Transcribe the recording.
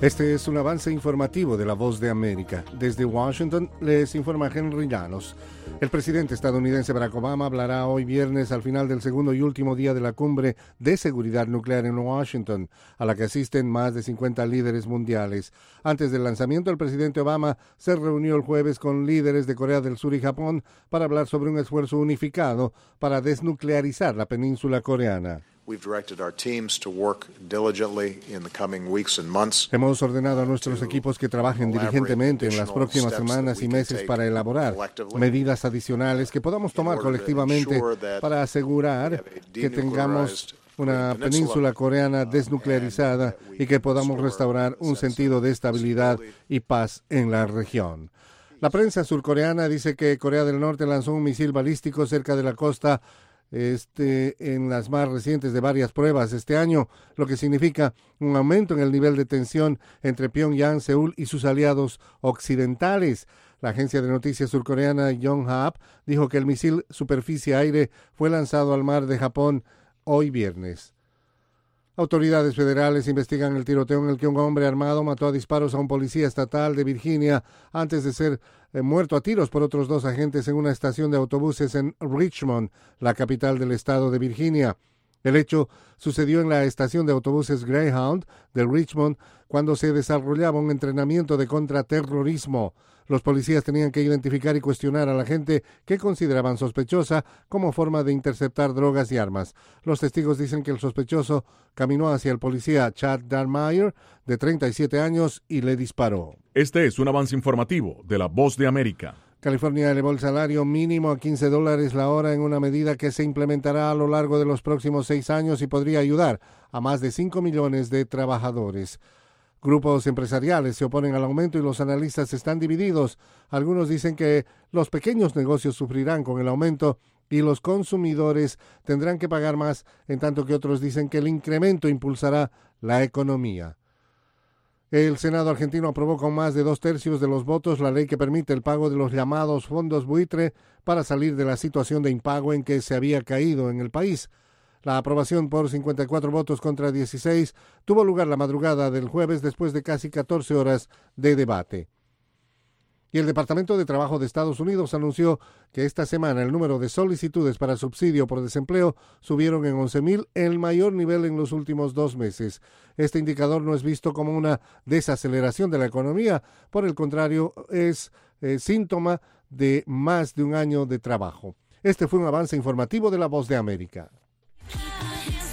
Este es un avance informativo de La Voz de América. Desde Washington les informa Henry Llanos. El presidente estadounidense Barack Obama hablará hoy viernes al final del segundo y último día de la cumbre de seguridad nuclear en Washington, a la que asisten más de 50 líderes mundiales. Antes del lanzamiento, el presidente Obama se reunió el jueves con líderes de Corea del Sur y Japón para hablar sobre un esfuerzo unificado para desnuclearizar la península coreana. Hemos ordenado a nuestros equipos que trabajen diligentemente en las próximas semanas y meses para elaborar medidas adicionales que podamos tomar colectivamente para asegurar que tengamos una península coreana desnuclearizada y que podamos restaurar un sentido de estabilidad y paz en la región. La prensa surcoreana dice que Corea del Norte lanzó un misil balístico cerca de la costa en las más recientes de varias pruebas este año, lo que significa un aumento en el nivel de tensión entre Pyongyang, Seúl y sus aliados occidentales. La agencia de noticias surcoreana Yonhap dijo que el misil superficie-aire fue lanzado al mar de Japón hoy viernes. Autoridades federales investigan el tiroteo en el que un hombre armado mató a disparos a un policía estatal de Virginia antes de ser muerto a tiros por otros dos agentes en una estación de autobuses en Richmond, la capital del estado de Virginia. El hecho sucedió en la estación de autobuses Greyhound de Richmond cuando se desarrollaba un entrenamiento de contraterrorismo. Los policías tenían que identificar y cuestionar a la gente que consideraban sospechosa como forma de interceptar drogas y armas. Los testigos dicen que el sospechoso caminó hacia el policía Chad Darmeyer, de 37 años, y le disparó. Este es un avance informativo de La Voz de América. California elevó el salario mínimo a $15 la hora en una medida que se implementará a lo largo de los próximos 6 años y podría ayudar a más de 5 millones de trabajadores. Grupos empresariales se oponen al aumento y los analistas están divididos. Algunos dicen que los pequeños negocios sufrirán con el aumento y los consumidores tendrán que pagar más, en tanto que otros dicen que el incremento impulsará la economía. El Senado argentino aprobó con más de 2/3 de los votos la ley que permite el pago de los llamados fondos buitre para salir de la situación de impago en que se había caído en el país. La aprobación por 54 votos contra 16 tuvo lugar la madrugada del jueves después de casi 14 horas de debate. Y el Departamento de Trabajo de Estados Unidos anunció que esta semana el número de solicitudes para subsidio por desempleo subieron en 11,000, el mayor nivel en los últimos 2 meses. Este indicador no es visto como una desaceleración de la economía, por el contrario, es síntoma de más de un año de trabajo. Este fue un avance informativo de La Voz de América.